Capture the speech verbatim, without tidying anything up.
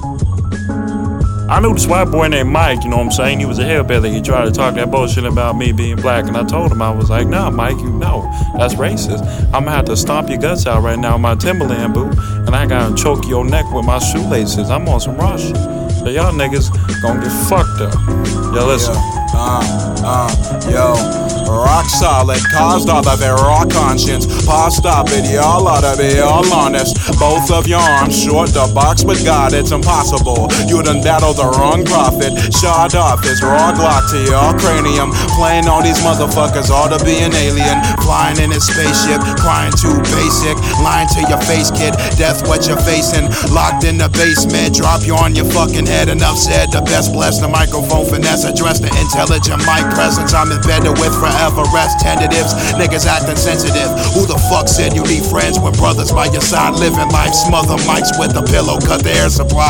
I knew this white boy named Mike, you know what I'm saying? He was a hillbilly. He tried to talk that bullshit about me being black, and I told him, I was like, nah, Mike, you know, that's racist. I'm gonna have to stomp your guts out right now with my Timberland boot, and I gotta choke your neck with my shoelaces. I'm on some raw shit. So y'all niggas gonna get fucked up. Yo, listen. Yeah, uh, uh, yo. Rock solid, caused all of it, raw conscience. Pause, stop it, y'all ought to be all honest. Both of your arms short the box, but God, it's impossible. You done battled the wrong prophet. Shot off his raw glock to your cranium. Playing all these motherfuckers ought to be an alien. Flying in his spaceship, crying too basic. Lying to your face, kid, death what you're facing. Locked in the basement, drop you on your fucking head. Enough said, the best bless the microphone finesse. Address the intelligent mic presence I'm embedded with forever. Rest tentatives, niggas acting sensitive. Who the fuck said you need friends when brothers by your side living life? Smother mics with a pillow, cut the air supply.